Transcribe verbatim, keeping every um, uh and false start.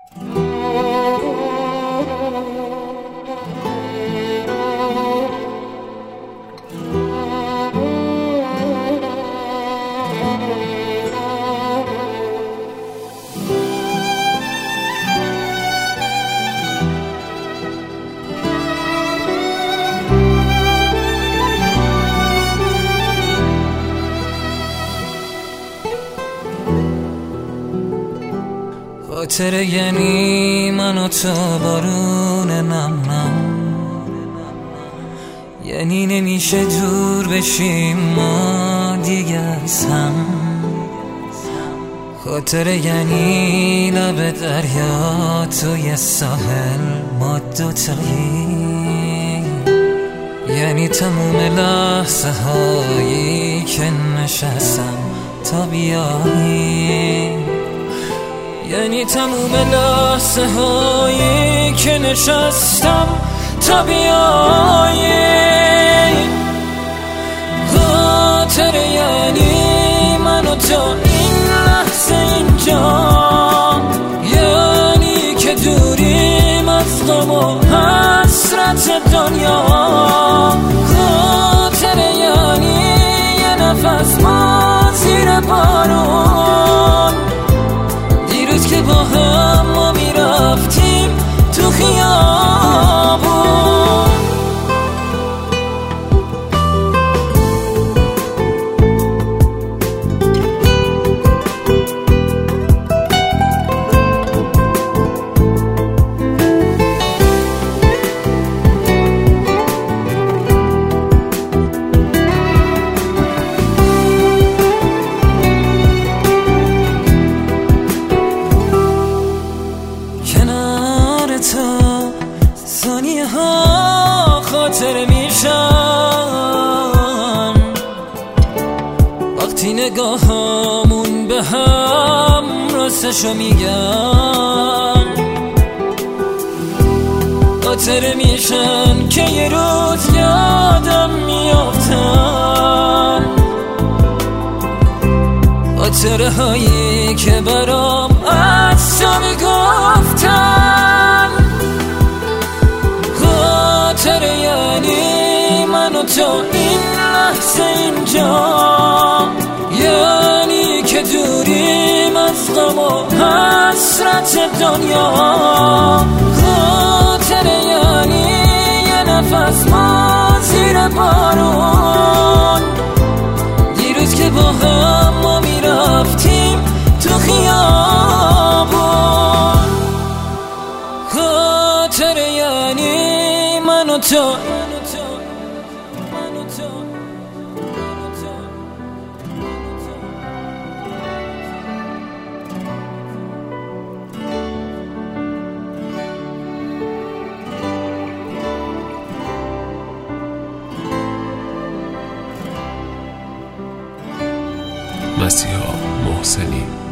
خاطره یعنی من و تو بارون نم نم، یعنی نمیشه دور بشیم ما دیگه از هم. خاطره یعنی لب دریا توی ساحل ما دوتایی، یعنی تموم لحظه هایی که نشستم تا بیایی، یعنی تموم لحظه هایی که نشستم تا بیایی. خاطره یعنی من و تو این لحظه اینجا، یعنی که دوریم از غم و حسرت دنیا. خاطره یعنی یه نفس ما زیر بارون، دیروز که با هم ما میرفتیم تو خیابون. ثانیه ها خاطره میشن وقتی نگاهامون به هم راستشو میگن. خاطره میشن که یه روز یادم میافتن، خاطره هایی که برام از تو میگفتن. خاطره یعنی من و تو این لحظه اینجا، یعنی که دوریم از غم و حسرت دنیا. خاطره یعنی یه نفس ما زیر بارون، دیروز که با هم ما میرفتیم تو خیابون. خاطره یعنی من و تو مسیحا محسنی.